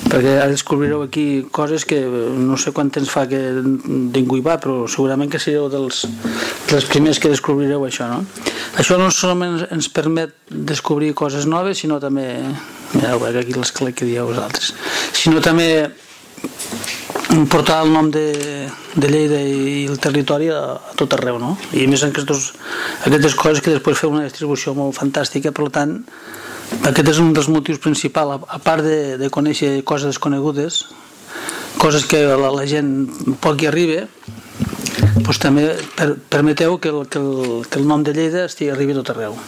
perquè ara descobrireu aquí coses que no sé quant temps fa que ningú hi va, però segurament que sereu dels primers que descobrireu això, no? Això no solament ens permet descobrir coses noves, sinó també, mireu aquí l'escala que dieu vosaltres, sinó també portar el nom de Lleida i el territori a tot arreu, no? I a més aquestes coses que després feu una distribució molt fantàstica, per tant aquest és un dels motius principals, a part de conèixer coses desconegudes, coses que la gent poc hi arriba, doncs també permeteu que el nom de Lleida arribi a tot arreu.